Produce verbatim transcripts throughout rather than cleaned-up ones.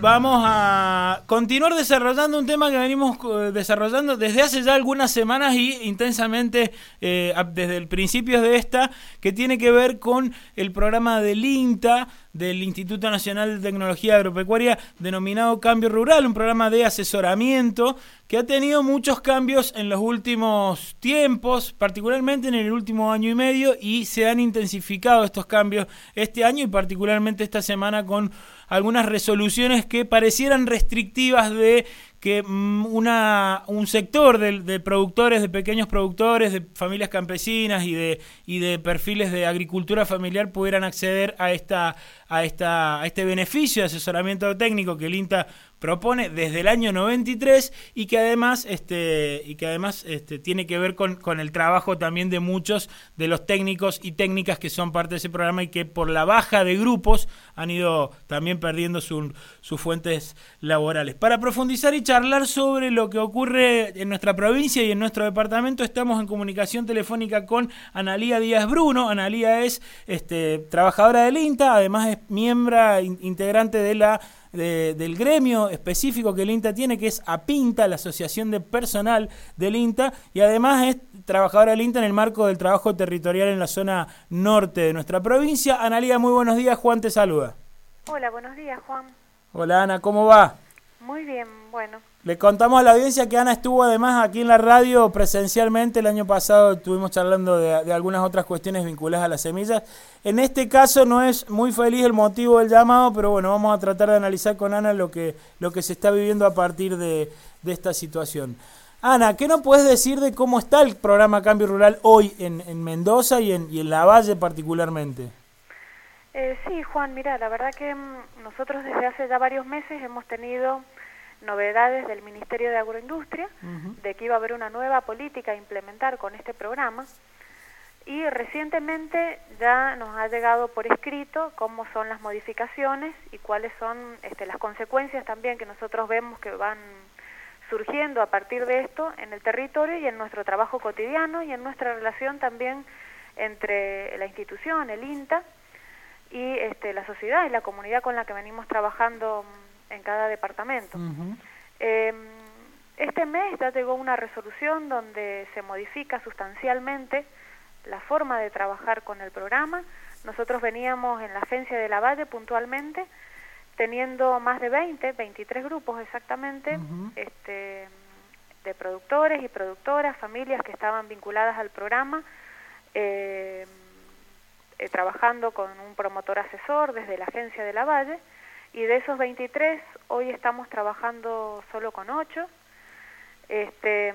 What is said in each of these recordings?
vamos a continuar desarrollando un tema que venimos desarrollando desde hace ya algunas semanas y intensamente eh, desde el principio de esta, que tiene que ver con el programa del INTA, del Instituto Nacional de Tecnología Agropecuaria, denominado Cambio Rural, un programa de asesoramiento que ha tenido muchos cambios en los últimos tiempos, particularmente en el último año y medio, y se han intensificado estos cambios este año y particularmente esta semana con algunas resoluciones que parecieran restrictivas de que una un sector de, de productores, de pequeños productores, de familias campesinas y de y de perfiles de agricultura familiar pudieran acceder a esta a esta a este beneficio de asesoramiento técnico que el INTA propone desde el año noventa y tres y que además este y que además este tiene que ver con con el trabajo también de muchos de los técnicos y técnicas que son parte de ese programa y que por la baja de grupos han ido también perdiendo su, sus fuentes laborales. Para profundizar y charlar sobre lo que ocurre en nuestra provincia y en nuestro departamento, estamos en comunicación telefónica con Analía Díaz Bruno. Analía es este, trabajadora del INTA, además es miembro integrante de la De, del gremio específico que el INTA tiene, que es APINTA, la Asociación de Personal del INTA, y además es trabajadora del INTA en el marco del trabajo territorial en la zona norte de nuestra provincia. Analía, muy buenos días, Juan te saluda. Hola, buenos días, Juan. Hola, Ana, ¿cómo va? Muy bien, bueno. Le contamos a la audiencia que Ana estuvo además aquí en la radio presencialmente. El año pasado estuvimos charlando de, de algunas otras cuestiones vinculadas a las semillas. En este caso no es muy feliz el motivo del llamado, pero bueno, vamos a tratar de analizar con Ana lo que, lo que se está viviendo a partir de, de esta situación. Ana, ¿qué nos puedes decir de cómo está el programa Cambio Rural hoy en, en Mendoza y en, y en Lavalle particularmente? Eh, sí, Juan, mira, la verdad que nosotros desde hace ya varios meses hemos tenido novedades del Ministerio de Agroindustria, uh-huh. de que iba a haber una nueva política a implementar con este programa, y recientemente ya nos ha llegado por escrito cómo son las modificaciones y cuáles son este, las consecuencias también que nosotros vemos que van surgiendo a partir de esto en el territorio y en nuestro trabajo cotidiano y en nuestra relación también entre la institución, el INTA, y este, la sociedad y la comunidad con la que venimos trabajando en cada departamento. Uh-huh. Eh, este mes ya llegó una resolución donde se modifica sustancialmente la forma de trabajar con el programa. Nosotros veníamos en la agencia de Lavalle puntualmente teniendo más de veinte, veintitrés grupos exactamente, uh-huh. este, de productores y productoras, familias que estaban vinculadas al programa, eh, eh, trabajando con un promotor asesor desde la agencia de Lavalle. Y de esos veintitrés, hoy estamos trabajando solo con ocho. Este,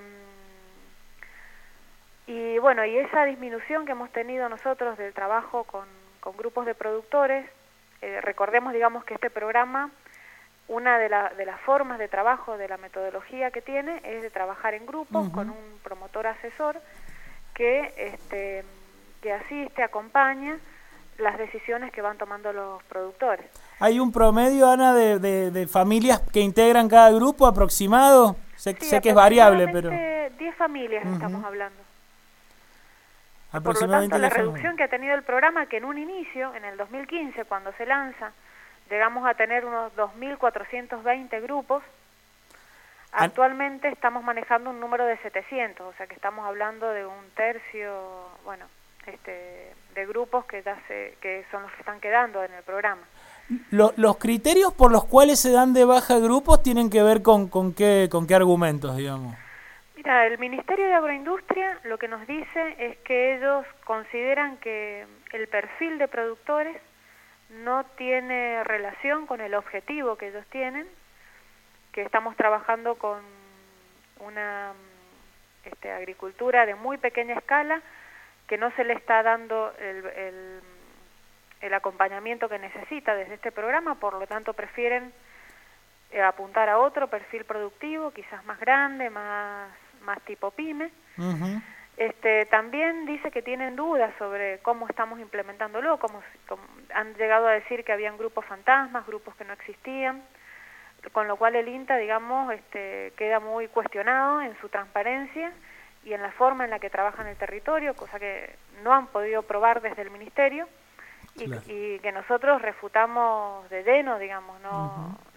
y bueno, y esa disminución que hemos tenido nosotros del trabajo con, con grupos de productores, eh, recordemos, digamos, que este programa, una de, la, de las formas de trabajo, de la metodología que tiene, es de trabajar en grupos, uh-huh. con un promotor asesor que, este, que asiste, acompaña las decisiones que van tomando los productores. ¿Hay un promedio, Ana, de, de, de familias que integran cada grupo aproximado? Sé, sí, sé que es variable, pero... diez familias uh-huh. estamos hablando. Por lo tanto, la reducción que ha tenido el programa, que en un inicio, en el dos mil quince, cuando se lanza, llegamos a tener unos dos mil cuatrocientos veinte grupos, actualmente An... estamos manejando un número de setecientos, o sea que estamos hablando de un tercio, bueno, este, de grupos que ya se, que son los que están quedando en el programa. Lo, los criterios por los cuales se dan de baja grupos tienen que ver con, con qué con qué argumentos, digamos. Mira, el Ministerio de Agroindustria lo que nos dice es que ellos consideran que el perfil de productores no tiene relación con el objetivo que ellos tienen, que estamos trabajando con una este, agricultura de muy pequeña escala, que no se le está dando el, el el acompañamiento que necesita desde este programa, por lo tanto prefieren eh, apuntar a otro perfil productivo, quizás más grande, más más tipo pyme. Uh-huh. Este, también dice que tienen dudas sobre cómo estamos implementándolo, como, como han llegado a decir que habían grupos fantasmas, grupos que no existían, con lo cual el INTA, digamos, este, queda muy cuestionado en su transparencia y en la forma en la que trabaja en el territorio, cosa que no han podido probar desde el Ministerio. Y, claro. y que nosotros refutamos de lleno, digamos, no, uh-huh.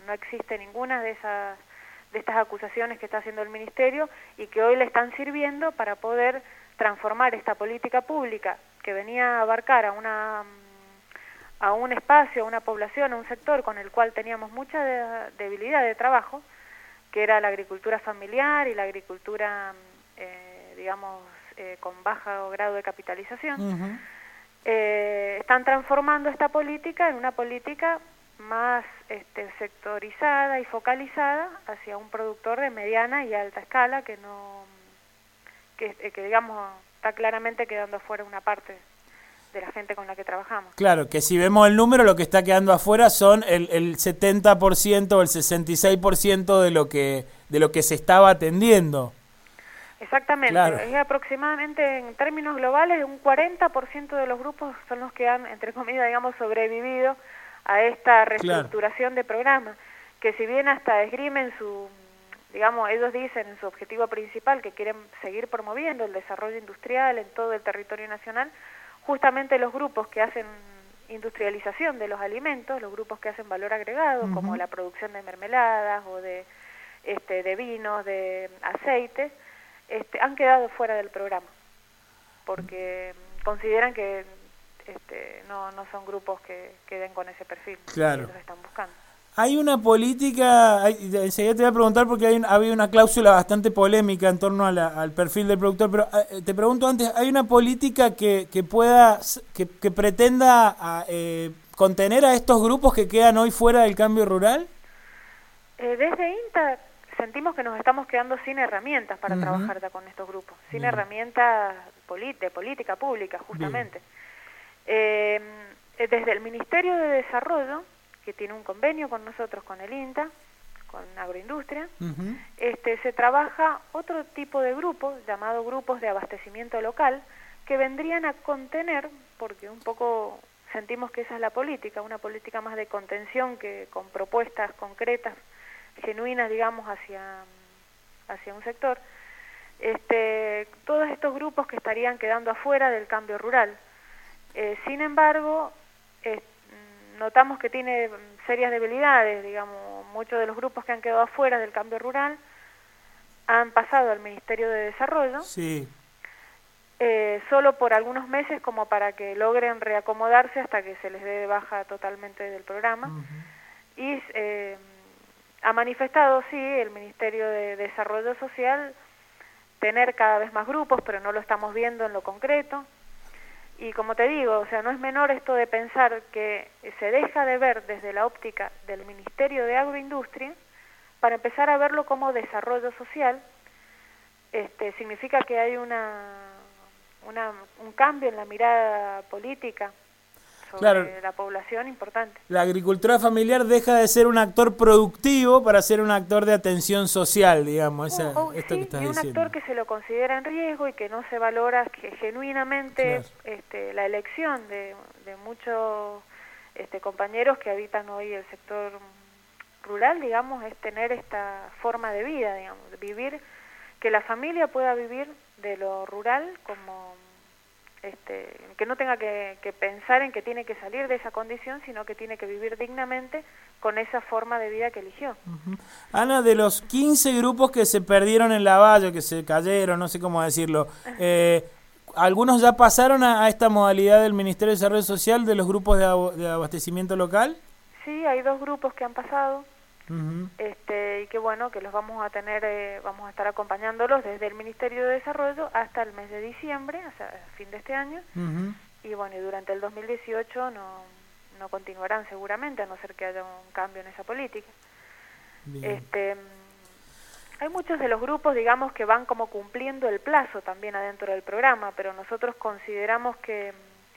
no existe ninguna de esas de estas acusaciones que está haciendo el Ministerio y que hoy le están sirviendo para poder transformar esta política pública que venía a abarcar a una a un espacio, a una población, a un sector con el cual teníamos mucha de, debilidad de trabajo, que era la agricultura familiar y la agricultura, eh, digamos, eh, con bajo grado de capitalización. Uh-huh. eh, están transformando esta política en una política más este, sectorizada y focalizada hacia un productor de mediana y alta escala que no que, que digamos está claramente quedando afuera una parte de la gente con la que trabajamos. Claro, que si vemos el número, lo que está quedando afuera son el, el setenta por ciento o el sesenta y seis por ciento de lo que de lo que se estaba atendiendo. Exactamente, claro. Es aproximadamente en términos globales un cuarenta por ciento de los grupos son los que han, entre comillas, digamos, sobrevivido a esta reestructuración claro. de programa, que si bien hasta esgrimen su, digamos, ellos dicen en su objetivo principal que quieren seguir promoviendo el desarrollo industrial en todo el territorio nacional, justamente los grupos que hacen industrialización de los alimentos, los grupos que hacen valor agregado, uh-huh. como la producción de mermeladas o de, este, de vinos, de aceites, este, han quedado fuera del programa, porque consideran que Este, no, no son grupos que, que den con ese perfil claro. que ellos están buscando. Hay una política, hay, enseguida te voy a preguntar porque hay, había una cláusula bastante polémica en torno a la, al perfil del productor, pero eh, te pregunto antes, ¿hay una política que, que pueda, que, que pretenda a, eh, contener a estos grupos que quedan hoy fuera del cambio rural? Eh, desde INTA sentimos que nos estamos quedando sin herramientas para uh-huh. trabajar con estos grupos, sin Bien. herramientas de política pública, justamente. Bien. Eh, desde el Ministerio de Desarrollo, que tiene un convenio con nosotros, con el INTA, con Agroindustria, uh-huh. este, se trabaja otro tipo de grupos, llamados grupos de abastecimiento local, que vendrían a contener, porque un poco sentimos que esa es la política, una política más de contención que con propuestas concretas, genuinas, digamos, hacia, hacia un sector, este, todos estos grupos que estarían quedando afuera del cambio rural. Eh, sin embargo, eh, notamos que tiene serias debilidades, digamos, muchos de los grupos que han quedado afuera del cambio rural han pasado al Ministerio de Desarrollo, sí. eh, solo por algunos meses como para que logren reacomodarse hasta que se les dé de baja totalmente del programa. Uh-huh. Y eh, ha manifestado, sí, el Ministerio de Desarrollo Social tener cada vez más grupos, pero no lo estamos viendo en lo concreto. Y como te digo, o sea, no es menor esto de pensar que se deja de ver desde la óptica del Ministerio de Agroindustria para empezar a verlo como desarrollo social. Este, significa que hay una, una un cambio en la mirada política sobre claro. la población importante. La agricultura familiar deja de ser un actor productivo para ser un actor de atención social, digamos, esa, o, o, esto sí, que estás y un diciendo. actor que se lo considera en riesgo y que no se valora que genuinamente claro. este, la elección de, de muchos este, compañeros que habitan hoy el sector rural, digamos, es tener esta forma de vida, digamos, vivir, que la familia pueda vivir de lo rural como... Este, que no tenga que, que pensar en que tiene que salir de esa condición, sino que tiene que vivir dignamente con esa forma de vida que eligió. Uh-huh. Ana, de los quince grupos que se perdieron en la valla, que se cayeron, no sé cómo decirlo, eh, ¿algunos ya pasaron a, a esta modalidad del Ministerio de Desarrollo Social de los grupos de, ab- de abastecimiento local? Sí, hay dos grupos que han pasado. Uh-huh. Este, y que bueno, que los vamos a tener, eh, vamos a estar acompañándolos desde el Ministerio de Desarrollo hasta el mes de diciembre, o sea, fin de este año, uh-huh. y bueno, y durante el dos mil dieciocho no, no continuarán seguramente, a no ser que haya un cambio en esa política. Bien. Este, hay muchos de los grupos, digamos, que van como cumpliendo el plazo también adentro del programa, pero nosotros consideramos que,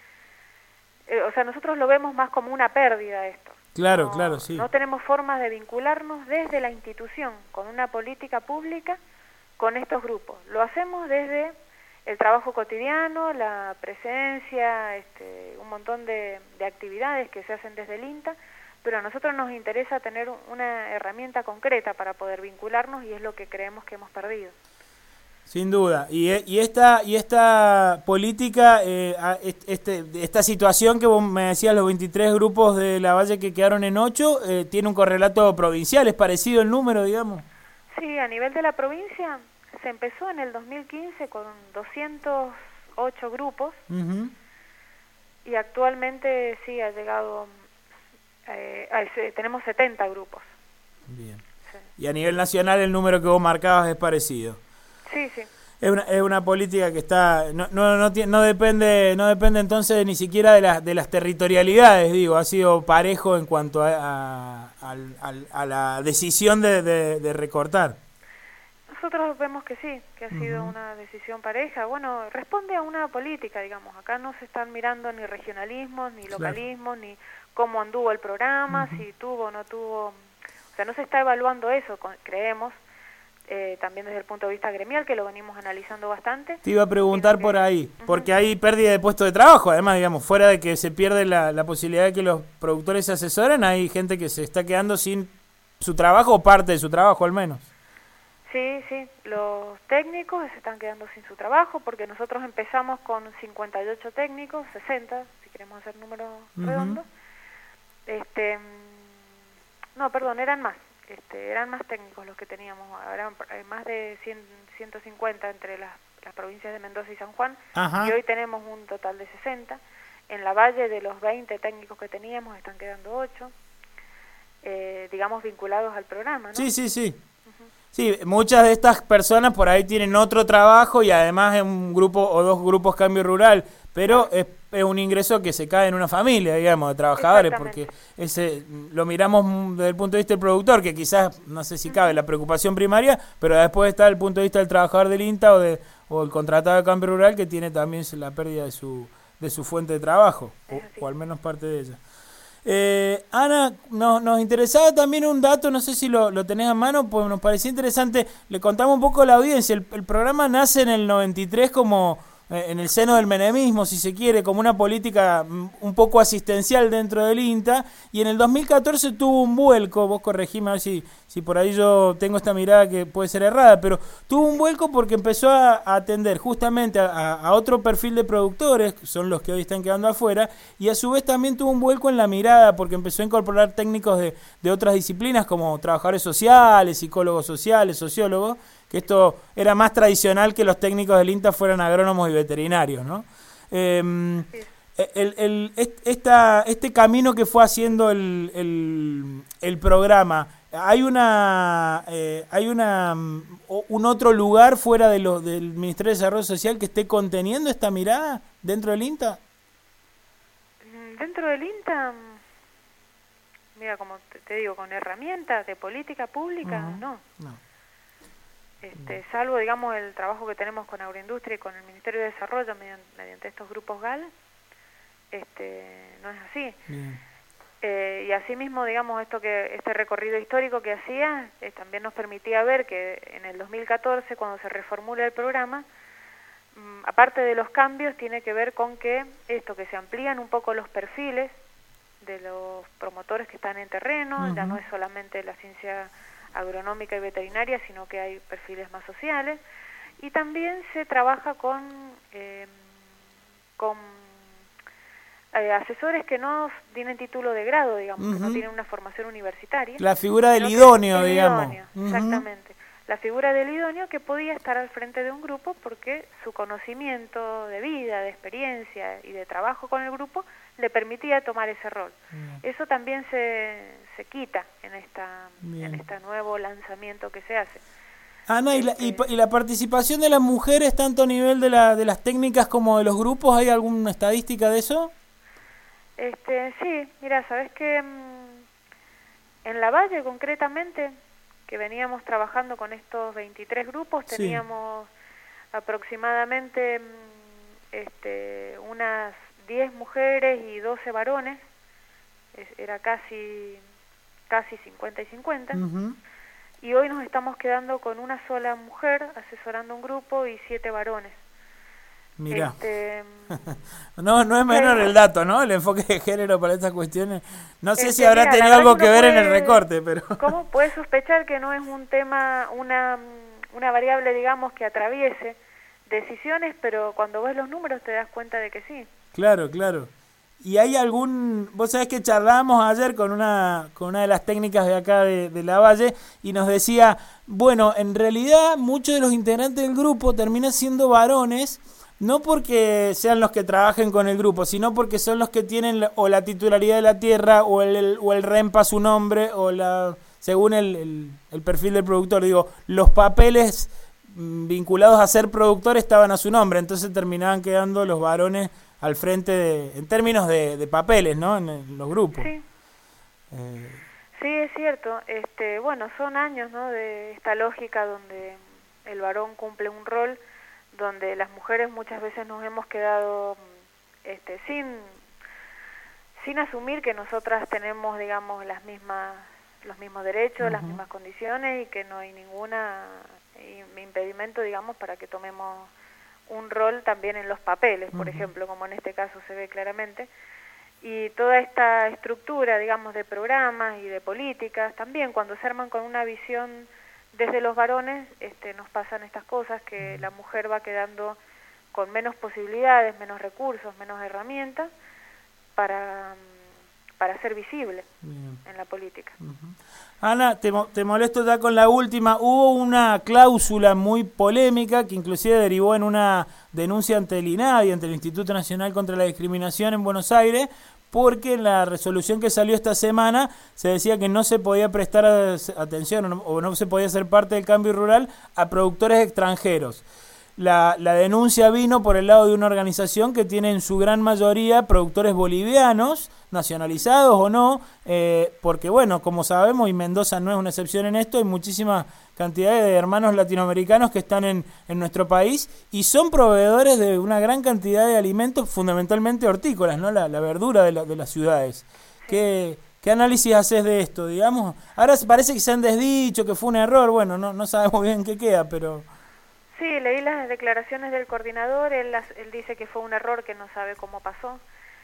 eh, o sea, nosotros lo vemos más como una pérdida esto. Claro, no, claro, sí. No tenemos formas de vincularnos desde la institución con una política pública con estos grupos. Lo hacemos desde el trabajo cotidiano, la presencia, este, un montón de, de actividades que se hacen desde el INTA, pero a nosotros nos interesa tener una herramienta concreta para poder vincularnos y es lo que creemos que hemos perdido. Sin duda. Y, y esta y esta política, eh, este, esta situación que vos me decías, los veintitrés grupos de la Valle que quedaron en ocho, eh, tiene un correlato provincial, ¿es parecido el número, digamos? Sí, a nivel de la provincia se empezó en el dos mil quince con doscientos ocho grupos uh-huh. y actualmente sí ha llegado, eh, a, tenemos setenta grupos. Bien. Sí. Y a nivel nacional el número que vos marcabas es parecido. Sí, sí. Es una, es una política que está no no no, no depende no depende entonces ni siquiera de las de las territorialidades, digo, ha sido parejo en cuanto a, a, a, a la decisión de, de, de recortar. Nosotros vemos que sí, que ha sido uh-huh. una decisión pareja. Bueno, responde a una política, digamos. Acá no se están mirando ni regionalismos, ni localismos, claro. ni cómo anduvo el programa, uh-huh. si tuvo o no tuvo. O sea, no se está evaluando eso, creemos. Eh, también desde el punto de vista gremial, que lo venimos analizando bastante. Te iba a preguntar por ahí, uh-huh. porque hay pérdida de puestos de trabajo, además, digamos, fuera de que se pierde la, la posibilidad de que los productores se asesoren, hay gente que se está quedando sin su trabajo o parte de su trabajo al menos. Sí, sí, los técnicos se están quedando sin su trabajo porque nosotros empezamos con cincuenta y ocho técnicos, sesenta, si queremos hacer números uh-huh. redondos. Este, no, perdón, eran más. Este, eran más técnicos los que teníamos, eran más de cien, ciento cincuenta entre las, las provincias de Mendoza y San Juan. Ajá. Y hoy tenemos un total de sesenta. En la Valle, de los veinte técnicos que teníamos, están quedando ocho, eh, digamos, vinculados al programa, ¿no? Sí, sí, sí. Uh-huh. Sí, muchas de estas personas por ahí tienen otro trabajo y además es un grupo o dos grupos Cambio Rural, pero es, es un ingreso que se cae en una familia, digamos, de trabajadores, porque ese lo miramos desde el punto de vista del productor, que quizás, no sé si cabe, la preocupación primaria, pero después está el punto de vista del trabajador del INTA o, de, o el contratado de Cambio Rural, que tiene también la pérdida de su, de su fuente de trabajo, o, o al menos parte de ella. Eh, Ana, nos, nos interesaba también un dato, no sé si lo, lo tenés a mano, pues nos parecía interesante, le contamos un poco a la audiencia, el, el programa nace en el noventa y tres como eh, en el seno del menemismo, si se quiere, como una política un poco asistencial dentro del INTA, y en el dos mil catorce tuvo un vuelco, vos corregime a ver si, si por ahí yo tengo esta mirada que puede ser errada, pero tuvo un vuelco porque empezó a, a atender justamente a, a otro perfil de productores, que son los que hoy están quedando afuera, y a su vez también tuvo un vuelco en la mirada porque empezó a incorporar técnicos de, de otras disciplinas como trabajadores sociales, psicólogos sociales, sociólogos, que esto era más tradicional que los técnicos del INTA fueran agrónomos y veterinarios, ¿no? Eh, el, el, esta, este camino que fue haciendo el, el, el programa, ¿hay una eh, hay una un otro lugar fuera de lo, del Ministerio de Desarrollo Social que esté conteniendo esta mirada dentro del INTA? Dentro del INTA, mira, como te, te digo, con herramientas de política pública, uh-huh. no. no. Este, salvo, digamos, el trabajo que tenemos con Agroindustria y con el Ministerio de Desarrollo mediante, mediante estos grupos G A L, este, no es así. Bien. Eh, y asimismo, digamos, esto que este recorrido histórico que hacía eh, también nos permitía ver que en el dos mil catorce, cuando se reformula el programa, mmm, aparte de los cambios, tiene que ver con que esto, que se amplían un poco los perfiles de los promotores que están en terreno, uh-huh. ya no es solamente la ciencia agronómica y veterinaria, sino que hay perfiles más sociales, y también se trabaja con eh, con eh, asesores que no tienen título de grado, digamos, uh-huh. que no tienen una formación universitaria. La figura del idóneo, el digamos. Idóneo, uh-huh. Exactamente. La figura del idóneo que podía estar al frente de un grupo porque su conocimiento de vida, de experiencia y de trabajo con el grupo le permitía tomar ese rol. Bien. Eso también se, se quita en esta Bien. en este nuevo lanzamiento que se hace. Ana, ¿y la, y, y la participación de las mujeres tanto a nivel de, la, de las técnicas como de los grupos? ¿Hay alguna estadística de eso? Este, sí, mira, sabes que mmm, en la Valle concretamente, que veníamos trabajando con estos veintitrés grupos, teníamos sí. aproximadamente este, unas diez mujeres y doce varones, era casi casi cincuenta y cincuenta, uh-huh. y hoy nos estamos quedando con una sola mujer asesorando un grupo y siete varones. Mirá, este, no no es menor el dato, ¿no? El enfoque de género para estas cuestiones. No sé este, si habrá tenido algo que ver puede, en el recorte, pero... ¿Cómo puedes sospechar que no es un tema, una una variable, digamos, que atraviese decisiones, pero cuando ves los números te das cuenta de que sí. Claro, claro. ¿Y hay algún...? Vos sabés que charlábamos ayer con una con una de las técnicas de acá de, de Lavalle y nos decía, bueno, en realidad muchos de los integrantes del grupo terminan siendo varones, no porque sean los que trabajen con el grupo, sino porque son los que tienen la, o la titularidad de la tierra o el, el, o el REMPA a su nombre, o la según el, el, el perfil del productor. Digo, los papeles vinculados a ser productor estaban a su nombre, entonces terminaban quedando los varones al frente de, en términos de, de papeles, ¿no? En, en los grupos. Sí. Eh... Sí, es cierto. Este, bueno, son años, ¿no? De esta lógica donde el varón cumple un rol, donde las mujeres muchas veces nos hemos quedado, este, sin, sin asumir que nosotras tenemos, digamos, las mismas, los mismos derechos, uh-huh. las mismas condiciones y que no hay ninguna impedimento, digamos, para que tomemos un rol también en los papeles, por uh-huh. ejemplo, como en este caso se ve claramente, y toda esta estructura, digamos, de programas y de políticas, también cuando se arman con una visión desde los varones, este, nos pasan estas cosas, que la mujer va quedando con menos posibilidades, menos recursos, menos herramientas para, para ser visible Bien. en la política. Uh-huh. Ana, te, te molesto ya con la última. Hubo una cláusula muy polémica que inclusive derivó en una denuncia ante el INADI, ante el Instituto Nacional contra la Discriminación en Buenos Aires, porque en la resolución que salió esta semana se decía que no se podía prestar atención o no, o no se podía ser parte del cambio rural a productores extranjeros. La, la denuncia vino por el lado de una organización que tiene en su gran mayoría productores bolivianos, nacionalizados o no, eh, porque bueno, como sabemos, y Mendoza no es una excepción en esto, hay muchísima cantidad de hermanos latinoamericanos que están en, en nuestro país y son proveedores de una gran cantidad de alimentos, fundamentalmente hortícolas, ¿no? La, la verdura de, la, de las ciudades. ¿Qué, ¿Qué análisis haces de esto, digamos? Ahora parece que se han desdicho, que fue un error, bueno, no, no sabemos bien qué queda, pero... Sí, leí las declaraciones del coordinador, él, las, él dice que fue un error, que no sabe cómo pasó.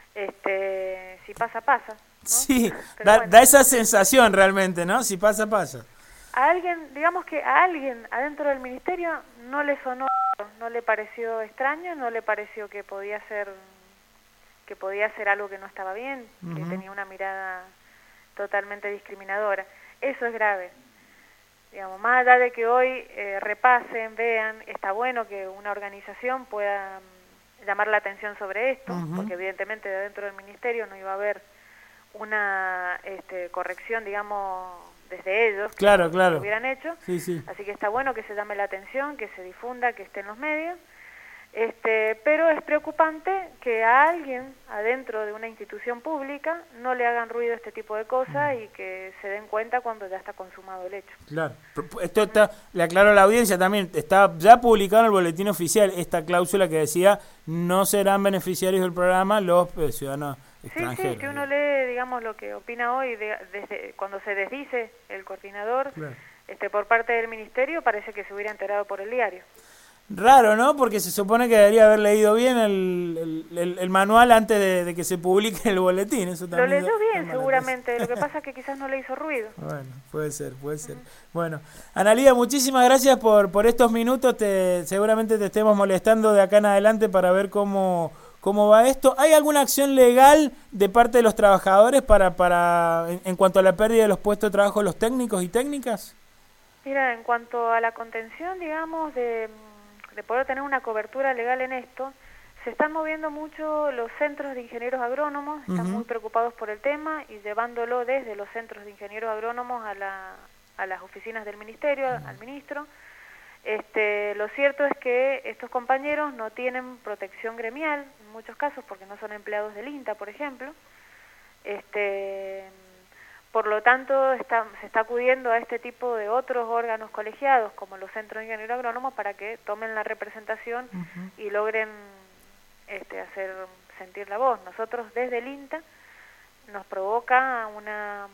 Este, si pasa, pasa, ¿no? Sí, da, bueno. da esa sensación realmente, ¿no? Si pasa, pasa. A alguien, digamos que a alguien adentro del ministerio no le sonó, no le pareció extraño, no le pareció que podía ser, que podía ser algo que no estaba bien, uh-huh. que tenía una mirada totalmente discriminadora. Eso es grave. Digamos, más allá de que hoy eh, repasen, vean, está bueno que una organización pueda um, llamar la atención sobre esto, uh-huh. porque evidentemente de dentro del ministerio no iba a haber una este, corrección, digamos, desde ellos, claro, que claro. lo hubieran hecho, sí, sí. Así que está bueno que se llame la atención, que se difunda, que esté en los medios, este, pero es preocupante que a alguien adentro de una institución pública no le hagan ruido este tipo de cosas y que se den cuenta cuando ya está consumado el hecho. Claro, esto está, le aclaro a la audiencia también, está ya publicado en el boletín oficial esta cláusula que decía no serán beneficiarios del programa los eh, ciudadanos extranjeros. Sí, sí, que uno lee, digamos, lo que opina hoy, de, desde cuando se desdice el coordinador, claro. este, por parte del ministerio, parece que se hubiera enterado por el diario. Raro, ¿no? Porque se supone que debería haber leído bien el, el, el, el manual antes de, de que se publique el boletín. Eso también lo leyó bien, seguramente. Lo que pasa es que quizás no le hizo ruido. Bueno, puede ser, puede ser. Uh-huh. Bueno, Analía, muchísimas gracias por, por estos minutos. Te, seguramente te estemos molestando de acá en adelante para ver cómo, cómo va esto. ¿Hay alguna acción legal de parte de los trabajadores para, para en, en cuanto a la pérdida de los puestos de trabajo de los técnicos y técnicas? Mira, en cuanto a la contención, digamos, de... de poder tener una cobertura legal en esto, se están moviendo mucho los centros de ingenieros agrónomos, están uh-huh. muy preocupados por el tema y llevándolo desde los centros de ingenieros agrónomos a, la, a las oficinas del ministerio, uh-huh. al ministro. Este, lo cierto es que estos compañeros no tienen protección gremial, en muchos casos, porque no son empleados del INTA, por ejemplo. Este... Por lo tanto, está, se está acudiendo a este tipo de otros órganos colegiados, como los centros de ingenieros agrónomos, para que tomen la representación uh-huh. y logren este, hacer sentir la voz. Nosotros, desde el INTA, nos provoca una,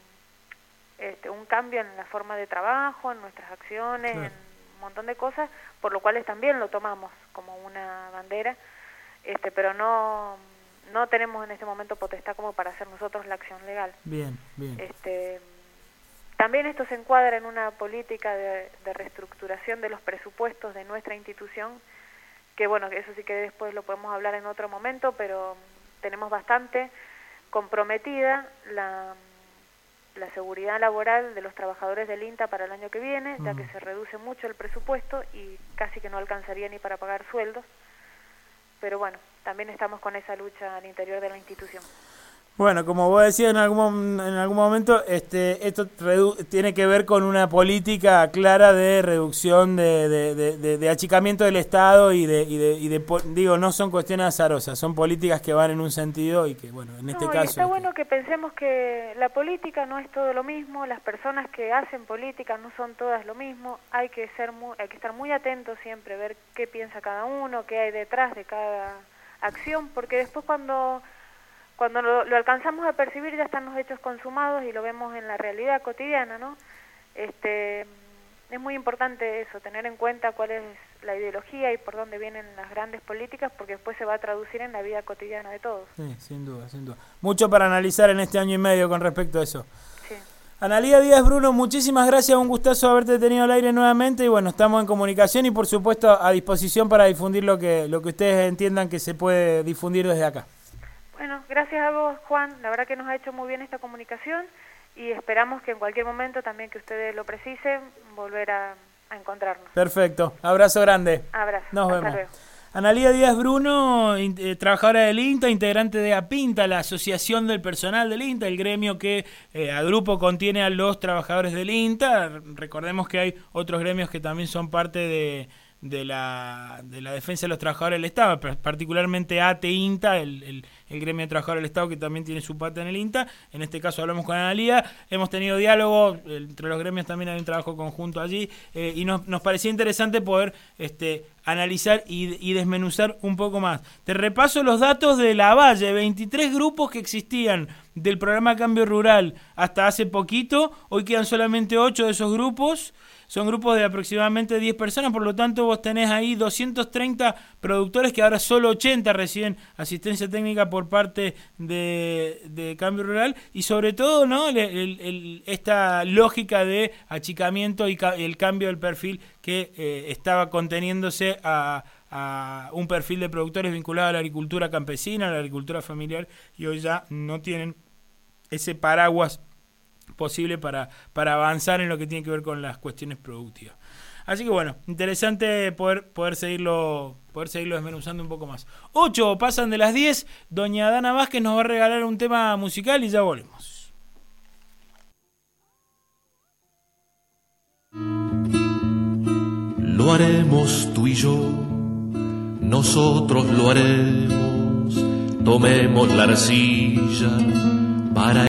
este, un cambio en la forma de trabajo, en nuestras acciones, claro. en un montón de cosas, por lo cual también lo tomamos como una bandera, este, pero no... no tenemos en este momento potestad como para hacer nosotros la acción legal. Bien, bien. Este, también esto se encuadra en una política de, de reestructuración de los presupuestos de nuestra institución, que bueno, eso sí que después lo podemos hablar en otro momento, pero tenemos bastante comprometida la, la seguridad laboral de los trabajadores del INTA para el año que viene, ya que se reduce mucho el presupuesto y casi que no alcanzaría ni para pagar sueldos, pero bueno, también estamos con esa lucha al interior de la institución. Bueno, como vos decías en algún en algún momento, este esto tiene que ver con una política clara de reducción de, de, de, de, de achicamiento del Estado y de, y de y de digo, no son cuestiones azarosas, son políticas que van en un sentido y que bueno, en este no, caso está bueno que pensemos que la política no es todo lo mismo, las personas que hacen política no son todas lo mismo, hay que ser muy, hay que estar muy atentos siempre, ver qué piensa cada uno, qué hay detrás de cada acción, porque después cuando Cuando lo, lo alcanzamos a percibir ya están los hechos consumados y lo vemos en la realidad cotidiana, ¿no? Este, es muy importante eso, tener en cuenta cuál es la ideología y por dónde vienen las grandes políticas, porque después se va a traducir en la vida cotidiana de todos. Sí, sin duda, sin duda. Mucho para analizar en este año y medio con respecto a eso. Sí. Analía Díaz Bruno, muchísimas gracias, un gustazo haberte tenido al aire nuevamente y bueno, estamos en comunicación y por supuesto a disposición para difundir lo que, lo que ustedes entiendan que se puede difundir desde acá. Bueno, gracias a vos, Juan. La verdad que nos ha hecho muy bien esta comunicación y esperamos que en cualquier momento también que ustedes lo precisen, volver a, a encontrarnos. Perfecto. Abrazo grande. Abrazo. Nos Hasta vemos. luego. Analía Díaz Bruno, eh, trabajadora del INTA, integrante de APINTA, la Asociación del Personal del INTA, el gremio que eh, a grupo contiene a los trabajadores del INTA. Recordemos que hay otros gremios que también son parte de... de la de la defensa de los trabajadores del Estado, particularmente A T E INTA, el, el, el gremio de trabajadores del Estado que también tiene su parte en el INTA. En este caso hablamos con Analía, hemos tenido diálogo, entre los gremios también hay un trabajo conjunto allí, eh, y nos, nos parecía interesante poder este, analizar y, y desmenuzar un poco más. Te repaso los datos de la Valle, veintitrés grupos que existían del programa Cambio Rural hasta hace poquito, hoy quedan solamente ocho de esos grupos. Son grupos de aproximadamente diez personas, por lo tanto vos tenés ahí doscientos treinta productores que ahora solo ochenta reciben asistencia técnica por parte de, de Cambio Rural y sobre todo no el, el, el, esta lógica de achicamiento y ca el cambio del perfil que eh, estaba conteniéndose a, a un perfil de productores vinculado a la agricultura campesina, a la agricultura familiar y hoy ya no tienen ese paraguas posible para, para avanzar en lo que tiene que ver con las cuestiones productivas. Así que bueno, interesante poder, poder seguirlo poder seguirlo desmenuzando un poco más. ocho pasan de las diez, doña Dana Vázquez nos va a regalar un tema musical y ya volvemos. Lo haremos tú y yo, nosotros lo haremos, tomemos la arcilla para